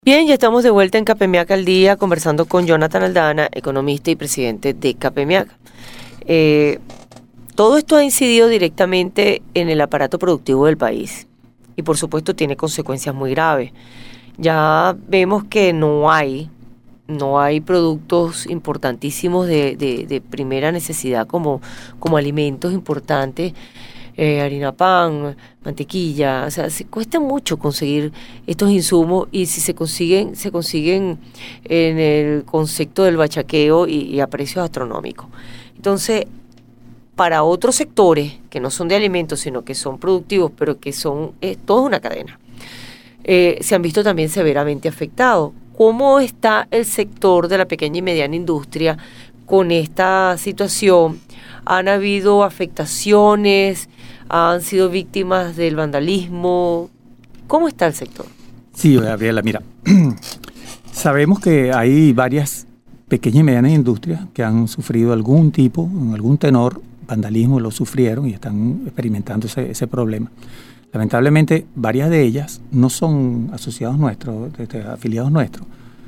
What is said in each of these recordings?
Bien, ya estamos de vuelta en Capemiac al Día conversando con Jonathan Aldana, economista y presidente de Capemiac. Todo esto ha incidido directamente en el aparato productivo del país y por supuesto tiene consecuencias muy graves. Ya vemos que no hay productos importantísimos de primera necesidad como alimentos importantes. Harina pan, mantequilla, o sea, se cuesta mucho conseguir estos insumos y si se consiguen en el concepto del bachaqueo y a precios astronómicos. Entonces, para otros sectores que no son de alimentos, sino que son productivos, pero que son toda una cadena, se han visto también severamente afectados. ¿Cómo está el sector de la pequeña y mediana industria con esta situación? ¿Han habido afectaciones? ¿Han sido víctimas del vandalismo? ¿Cómo está el sector? Sí, Gabriela, mira, sabemos que hay varias pequeñas y medianas industrias que han sufrido algún tipo, en algún tenor, vandalismo, lo sufrieron y están experimentando ese problema. Lamentablemente, varias de ellas no son asociados nuestros, afiliados nuestros,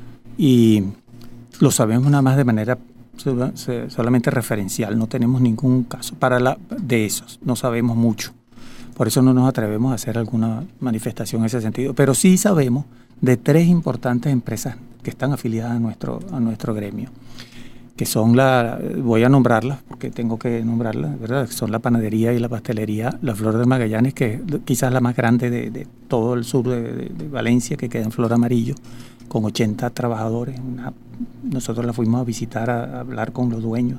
y lo sabemos nada más de manera solamente referencial, no tenemos ningún caso de esos, no sabemos mucho, por eso no nos atrevemos a hacer alguna manifestación en ese sentido, pero sí sabemos de 3 importantes empresas que están afiliadas a nuestro gremio, que son voy a nombrarlas porque tengo que nombrarlas, ¿verdad? Son la panadería y la pastelería La Flor de Magallanes, que es quizás la más grande de todo el sur de Valencia, que queda en Flor Amarillo, con 80 trabajadores. Nosotros la fuimos a visitar, a hablar con los dueños.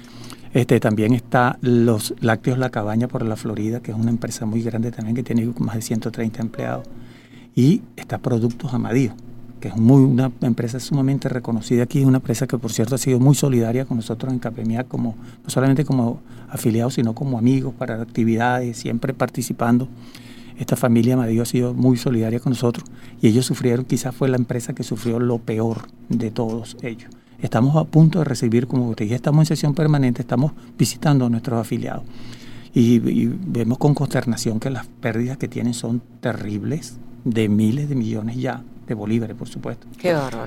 También está los Lácteos La Cabaña por la Florida, que es una empresa muy grande también, que tiene más de 130 empleados. Y está Productos Amadío, que es una empresa sumamente reconocida aquí, una empresa que por cierto ha sido muy solidaria con nosotros en Capemiac, no solamente como afiliados, sino como amigos para actividades, siempre participando. Esta familia Amadío ha sido muy solidaria con nosotros y ellos sufrieron, quizás fue la empresa que sufrió lo peor de todos ellos. Estamos a punto de recibir, como te dije, estamos en sesión permanente, estamos visitando a nuestros afiliados y vemos con consternación que las pérdidas que tienen son terribles, de miles de millones ya, de bolívares, por supuesto. Qué bárbaro.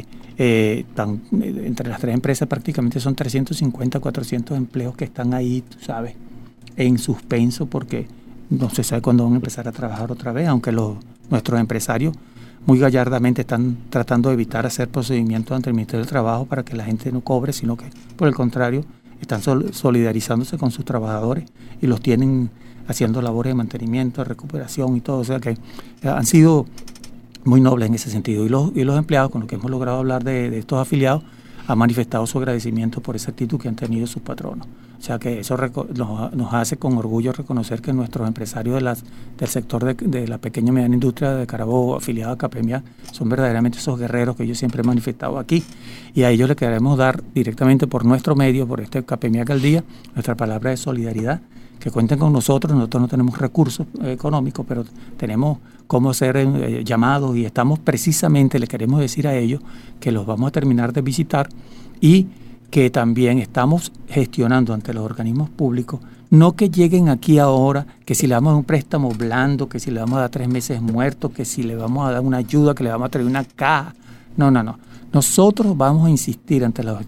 Entre las 3 empresas prácticamente son 350, 400 empleos que están ahí, tú sabes, en suspenso porque no se sabe cuándo van a empezar a trabajar otra vez, aunque nuestros empresarios muy gallardamente están tratando de evitar hacer procedimientos ante el Ministerio del Trabajo para que la gente no cobre, sino que por el contrario están solidarizándose con sus trabajadores y los tienen haciendo labores de mantenimiento, de recuperación y todo. O sea que han sido muy nobles en ese sentido. Y los empleados con los que hemos logrado hablar de estos afiliados han manifestado su agradecimiento por esa actitud que han tenido sus patronos. O sea que eso nos hace con orgullo reconocer que nuestros empresarios del sector de la pequeña y mediana industria de Carabobo, afiliados a Capemiac, son verdaderamente esos guerreros que yo siempre he manifestado aquí. Y a ellos les queremos dar directamente por nuestro medio, por este Capemiac al Día, nuestra palabra de solidaridad, que cuenten con nosotros. Nosotros no tenemos recursos económicos, pero tenemos cómo hacer llamados y estamos precisamente, les queremos decir a ellos que los vamos a terminar de visitar y que también estamos gestionando ante los organismos públicos, no que lleguen aquí ahora, que si le damos un préstamo blando, que si le vamos a dar 3 meses muertos, que si le vamos a dar una ayuda, que le vamos a traer una caja. No. Nosotros vamos a insistir ante los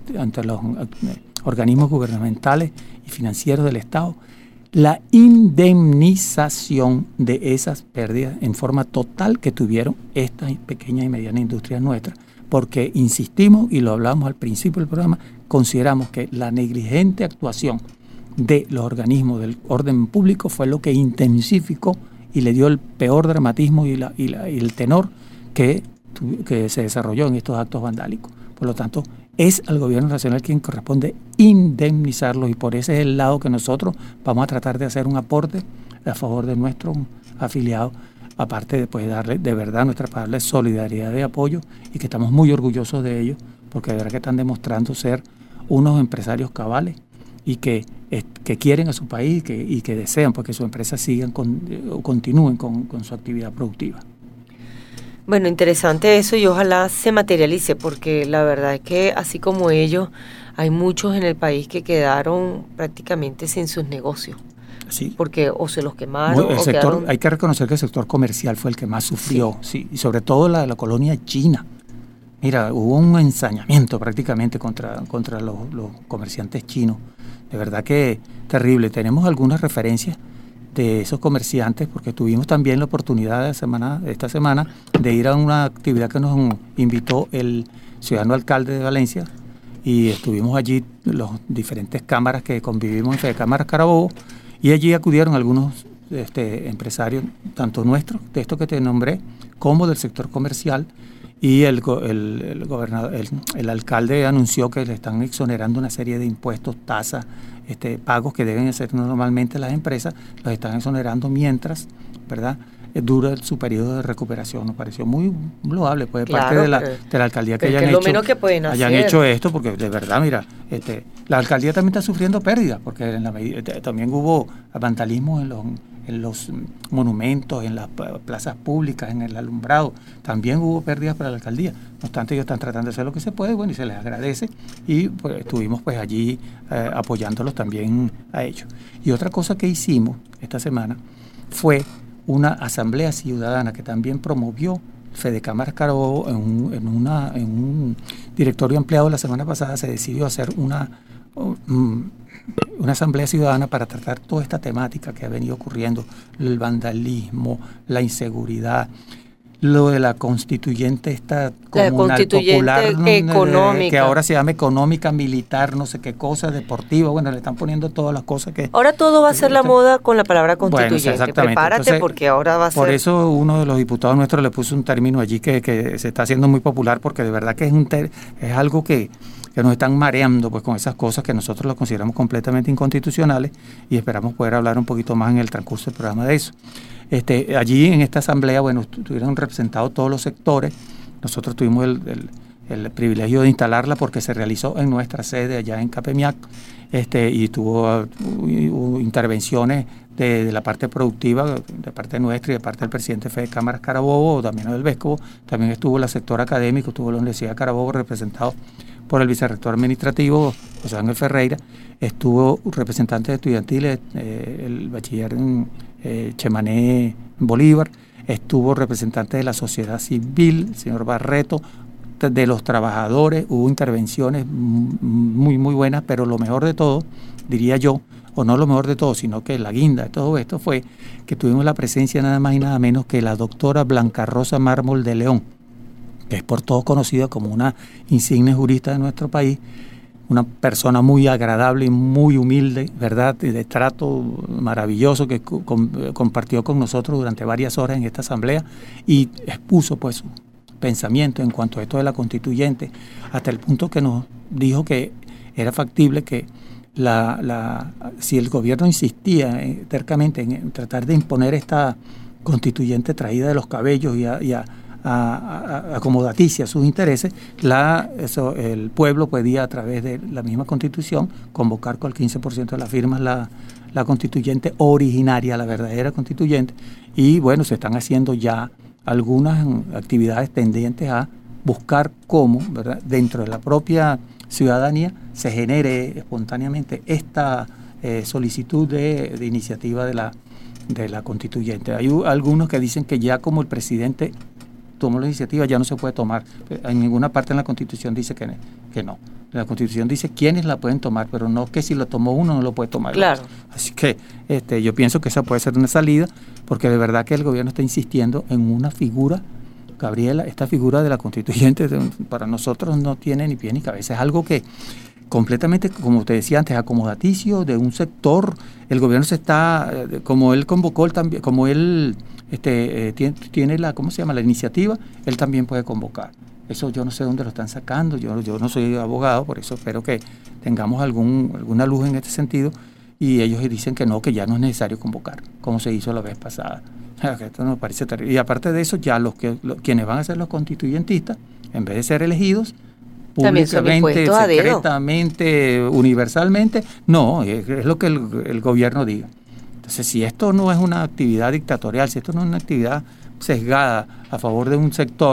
organismos gubernamentales y financieros del Estado la indemnización de esas pérdidas en forma total que tuvieron estas pequeñas y medianas industrias nuestras, porque insistimos y lo hablamos al principio del programa, consideramos que la negligente actuación de los organismos del orden público fue lo que intensificó y le dio el peor dramatismo y el tenor que se desarrolló en estos actos vandálicos. Por lo tanto, es al gobierno nacional quien corresponde indemnizarlos y por ese es el lado que nosotros vamos a tratar de hacer un aporte a favor de nuestros afiliados, aparte de darle de verdad nuestra palabra de solidaridad, de apoyo y que estamos muy orgullosos de ellos porque de verdad que están demostrando ser unos empresarios cabales y que quieren a su país y que desean porque sus empresas continúen con su actividad productiva. Bueno, interesante eso y ojalá se materialice porque la verdad es que así como ellos, hay muchos en el país que quedaron prácticamente sin sus negocios Sí. Porque o se los quemaron El o sector, quedaron... hay que reconocer que el sector comercial fue el que más sufrió, sí, y sobre todo la colonia china. Mira, hubo un ensañamiento prácticamente contra los comerciantes chinos. De verdad que terrible. Tenemos algunas referencias de esos comerciantes, porque tuvimos también la oportunidad esta semana de ir a una actividad que nos invitó el ciudadano alcalde de Valencia, y estuvimos allí los diferentes cámaras que convivimos en Fedecámaras Carabobo, y allí acudieron algunos empresarios, tanto nuestros, de estos que te nombré, como del sector comercial, y el alcalde anunció que le están exonerando una serie de impuestos, tasas, pagos que deben hacer normalmente las empresas, los están exonerando mientras, ¿verdad?, dura su periodo de recuperación. Nos pareció muy loable, pues, de parte de la alcaldía que hayan hecho esto, porque de verdad, mira, la alcaldía también está sufriendo pérdidas, porque también hubo vandalismo en los monumentos, en las plazas públicas, en el alumbrado. También hubo pérdidas para la alcaldía. No obstante, ellos están tratando de hacer lo que se puede, bueno, y se les agradece, y pues estuvimos pues allí apoyándolos también a ellos. Y otra cosa que hicimos esta semana fue una asamblea ciudadana que también promovió Fedecámaras Carabobo en un directorio ampliado. La semana pasada se decidió hacer una asamblea ciudadana para tratar toda esta temática que ha venido ocurriendo, el vandalismo, la inseguridad, lo de la constituyente esta comunal popular, económica, que ahora se llama económica, militar, no sé qué cosa, deportiva. Bueno, le están poniendo todas las cosas que... Ahora todo va a ser la moda con la palabra constituyente. Bueno, exactamente. Prepárate. Entonces, porque ahora va a ser... Por eso uno de los diputados nuestros le puso un término allí que se está haciendo muy popular, porque de verdad que es algo que nos están mareando pues con esas cosas que nosotros lo consideramos completamente inconstitucionales, y esperamos poder hablar un poquito más en el transcurso del programa de eso. Allí en esta asamblea, bueno, estuvieron representados todos los sectores. Nosotros tuvimos el privilegio de instalarla porque se realizó en nuestra sede allá en Capemiac, y hubo intervenciones de la parte productiva, de parte nuestra y de parte del presidente de Fedecámaras Carabobo, también del Vescovo. También estuvo el sector académico, estuvo la Universidad de Carabobo representado por el vicerrector administrativo, José Ángel Ferreira. Estuvo representantes estudiantiles, el bachiller Chemané Bolívar. Estuvo representante de la sociedad civil, el señor Barreto, de los trabajadores. Hubo intervenciones muy, muy buenas, pero lo mejor de todo, diría yo, o no lo mejor de todo, sino que la guinda de todo esto fue que tuvimos la presencia nada más y nada menos que la doctora Blanca Rosa Mármol de León, que es por todos conocida como una insigne jurista de nuestro país, una persona muy agradable y muy humilde, ¿verdad?, de trato maravilloso, que compartió con nosotros durante varias horas en esta asamblea y expuso pues su pensamiento en cuanto a esto de la constituyente, hasta el punto que nos dijo que era factible que si el gobierno insistía tercamente en tratar de imponer esta constituyente traída de los cabellos y a acomodaticia a sus intereses, el pueblo podía, a través de la misma constitución, convocar con el 15% de las firmas la constituyente originaria, la verdadera constituyente. Y bueno, se están haciendo ya algunas actividades tendientes a buscar cómo, ¿verdad?, dentro de la propia ciudadanía se genere espontáneamente esta solicitud de iniciativa de la constituyente. Hay algunos que dicen que ya como el presidente tomó la iniciativa, ya no se puede tomar. En ninguna parte en la Constitución dice que no. La Constitución dice quiénes la pueden tomar, pero no que si lo tomó uno no lo puede tomar. Claro. Así que yo pienso que esa puede ser una salida, porque de verdad que el gobierno está insistiendo en una figura, Gabriela, esta figura de la constituyente para nosotros no tiene ni pie ni cabeza. Es algo que completamente, como te decía antes, acomodaticio de un sector. El gobierno se está, como él convocó, como él tiene la, ¿cómo se llama?, la iniciativa, él también puede convocar. Eso yo no sé dónde lo están sacando, yo no soy abogado, por eso espero que tengamos alguna luz en este sentido, y ellos dicen que no, que ya no es necesario convocar, como se hizo la vez pasada. Esto nos parece terrible. Y aparte de eso, ya quienes van a ser los constituyentistas, en vez de ser elegidos públicamente, secretamente, universalmente, no, es lo que el gobierno diga. Entonces, si esto no es una actividad dictatorial, si esto no es una actividad sesgada a favor de un sector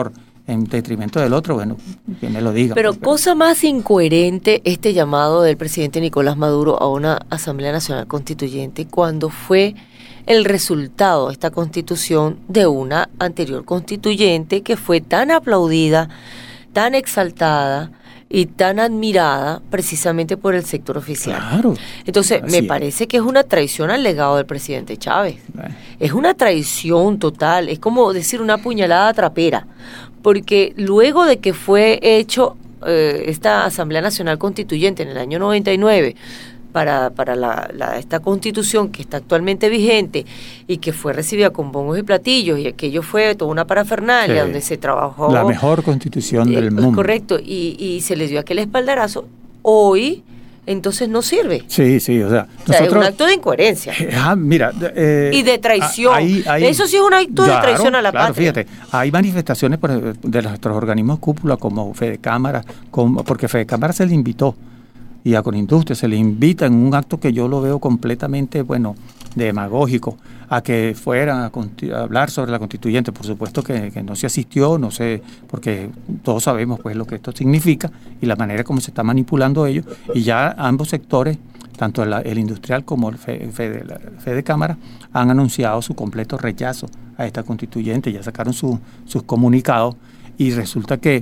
en detrimento del otro, bueno, que me lo diga. Pero cosa más incoherente este llamado del presidente Nicolás Maduro a una Asamblea Nacional Constituyente cuando fue el resultado de esta constitución de una anterior constituyente que fue tan aplaudida, tan exaltada y tan admirada precisamente por el sector oficial. Claro. Entonces, me parece que es una traición al legado del presidente Chávez. Es una traición total, es como decir una puñalada trapera, porque luego de que fue hecho esta Asamblea Nacional Constituyente en el año 99, para esta constitución que está actualmente vigente y que fue recibida con bombos y platillos, y aquello fue toda una parafernalia donde se trabajó la mejor constitución del mundo. Correcto, y se le dio aquel espaldarazo. Hoy entonces no sirve. Sí, o sea, es un acto de incoherencia. Mira, y de traición. Eso sí es un acto de traición a la patria. Fíjate, hay manifestaciones de nuestros organismos cúpula como Fedecámara, porque Fedecámara se le invitó, y a Conindustria se le invita en un acto que yo lo veo completamente, demagógico, a que fueran a hablar sobre la constituyente. Por supuesto que no se asistió, no sé, porque todos sabemos pues lo que esto significa y la manera como se está manipulando ello, y ya ambos sectores, tanto el industrial como el Fedecámara, han anunciado su completo rechazo a esta constituyente, ya sacaron sus comunicados, y resulta que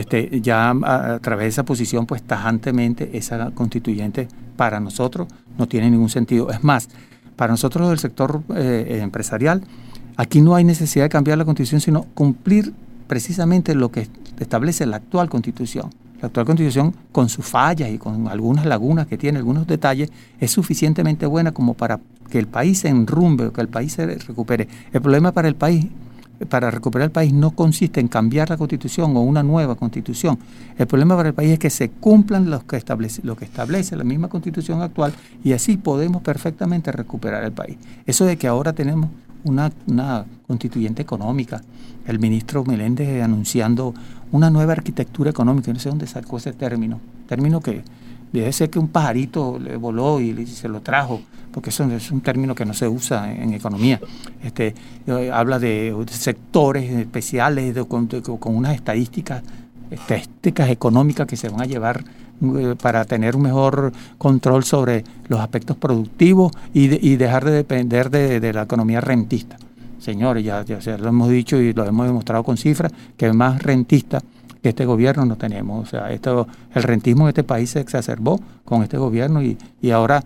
ya a través de esa posición, pues tajantemente esa constituyente para nosotros no tiene ningún sentido. Es más, para nosotros del sector empresarial, aquí no hay necesidad de cambiar la constitución, sino cumplir precisamente lo que establece la actual constitución. La actual constitución, con sus fallas y con algunas lagunas que tiene, algunos detalles, es suficientemente buena como para que el país se enrumbe, que el país se recupere. El problema para el país, para recuperar el país, no consiste en cambiar la constitución o una nueva constitución. El problema para el país es que se cumplan lo que establece la misma constitución actual, y así podemos perfectamente recuperar el país. Eso de que ahora tenemos una constituyente económica, el ministro Meléndez anunciando una nueva arquitectura económica, no sé dónde sacó ese término que debe ser que un pajarito le voló y se lo trajo, porque eso es un término que no se usa en economía. Habla de sectores especiales con unas estadísticas económicas que se van a llevar para tener un mejor control sobre los aspectos productivos y dejar de depender de la economía rentista. Señores, ya lo hemos dicho y lo hemos demostrado con cifras, que es más rentista que este gobierno no tenemos. O sea, el rentismo en este país se exacerbó con este gobierno, y ahora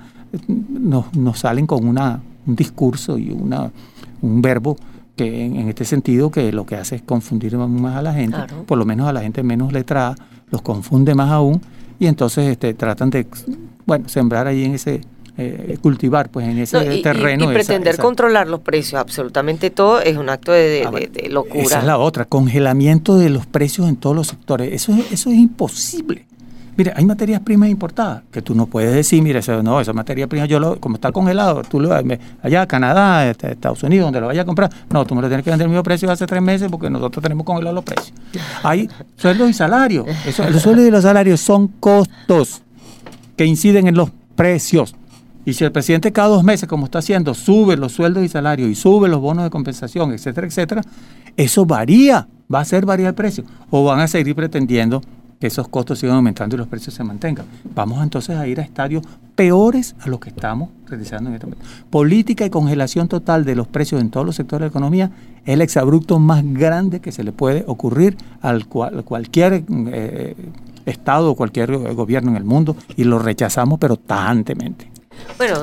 nos salen con un discurso y un verbo que en este sentido que lo que hace es confundir más a la gente. Claro. Por lo menos a la gente menos letrada, los confunde más aún, y entonces tratan de sembrar ahí en ese cultivar pues en ese terreno. Y pretender controlar los precios, absolutamente todo, es un acto de locura. Esa es la otra, congelamiento de los precios en todos los sectores. Eso es imposible. Mira, hay materias primas importadas que tú no puedes decir, mira, esa materia prima, como está congelado, tú allá, Canadá, Estados Unidos, donde lo vayas a comprar, no, tú me lo tienes que vender al mismo precio de hace 3 meses porque nosotros tenemos congelados los precios. Hay sueldos y salarios. Los sueldos y los salarios son costos que inciden en los precios. Y si el presidente cada 2 meses, como está haciendo, sube los sueldos y salarios y sube los bonos de compensación, etcétera, etcétera, eso va a hacer variar el precio. O van a seguir pretendiendo que esos costos sigan aumentando y los precios se mantengan. Vamos entonces a ir a estadios peores a los que estamos realizando en este momento. Política y congelación total de los precios en todos los sectores de la economía es el exabrupto más grande que se le puede ocurrir a cualquier estado o cualquier gobierno en el mundo, y lo rechazamos pero tajantemente. Bueno,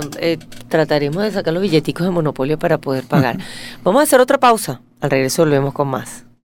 trataremos de sacar los billeticos de monopolio para poder pagar. Vamos a hacer otra pausa. Al regreso volvemos con más.